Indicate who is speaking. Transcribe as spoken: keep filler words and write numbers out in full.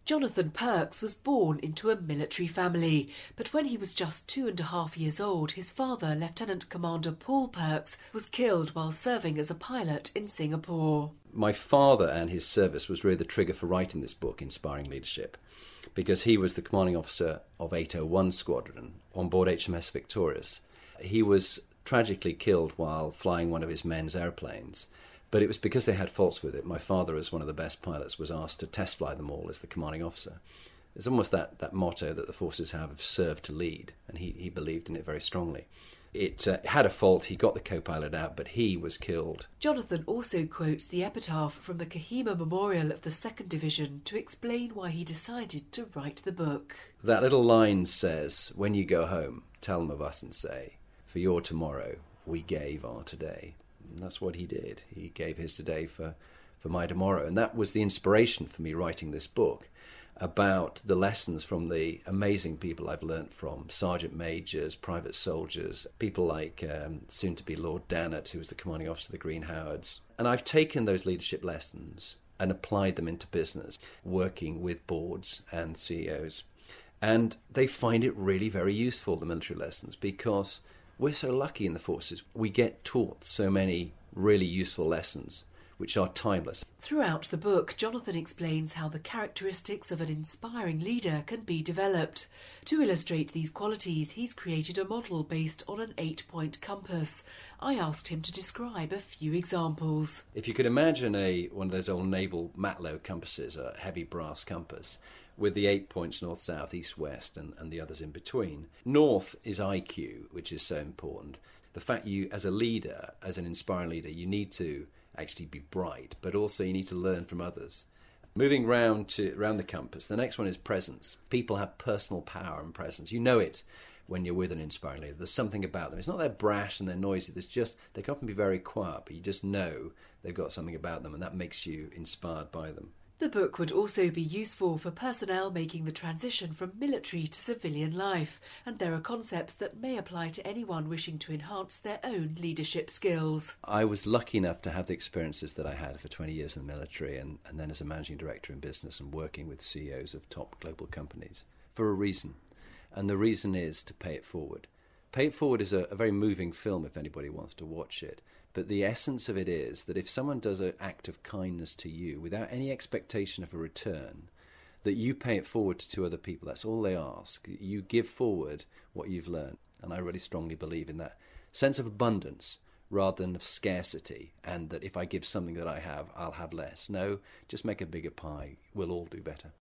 Speaker 1: Jonathan Perks was born into a military family, but when he was just two and a half years old, his father, Lieutenant Commander Paul Perks, was killed while serving as a pilot in Singapore.
Speaker 2: My father and his service was really the trigger for writing this book, Inspiring Leadership, because he was the commanding officer of eight oh one Squadron on board H M S Victorious. He was tragically killed while flying one of his men's airplanes. But it was because they had faults with it. My father, as one of the best pilots, was asked to test fly them all as the commanding officer. It's almost that, that motto that the forces have of serve to lead, and he, he believed in it very strongly. It uh, had a fault, he got the co-pilot out, but he was killed.
Speaker 1: Jonathan also quotes the epitaph from the Kohima Memorial of the second Division to explain why he decided to write the book.
Speaker 2: That little line says, "When you go home, tell them of us and say, for your tomorrow, we gave our today." And that's what he did. He gave his today for, for my tomorrow. And that was the inspiration for me writing this book about the lessons from the amazing people I've learnt from, sergeant majors, private soldiers, people like um, soon-to-be Lord Dannatt, who was the commanding officer of the Green Howards. And I've taken those leadership lessons and applied them into business, working with boards and C E Os. And they find it really very useful, the military lessons, because we're so lucky in the forces. We get taught so many really useful lessons, which are timeless.
Speaker 1: Throughout the book, Jonathan explains how the characteristics of an inspiring leader can be developed. To illustrate these qualities, he's created a model based on an eight-point compass. I asked him to describe a few examples.
Speaker 2: If you could imagine a one of those old naval Matlow compasses, a heavy brass compass, with the eight points north, south, east, west, and, and the others in between. North is I Q, which is so important. The fact you, as a leader, as an inspiring leader, you need to actually be bright, but also you need to learn from others. Moving round to around the compass, the next one is presence. People have personal power and presence. You know it when you're with an inspiring leader. There's something about them. It's not they're brash and they're noisy. There's just, they can often be very quiet, but you just know they've got something about them, and that makes you inspired by them.
Speaker 1: The book would also be useful for personnel making the transition from military to civilian life, and there are concepts that may apply to anyone wishing to enhance their own leadership skills.
Speaker 2: I was lucky enough to have the experiences that I had for twenty years in the military, and, and then as a managing director in business and working with C E Os of top global companies, for a reason. And the reason is to pay it forward. Pay It Forward is a, a very moving film if anybody wants to watch it. But the essence of it is that if someone does an act of kindness to you without any expectation of a return, that you pay it forward to two other people. That's all they ask. You give forward what you've learned. And I really strongly believe in that sense of abundance rather than of scarcity, and that if I give something that I have, I'll have less. No, just make a bigger pie. We'll all do better.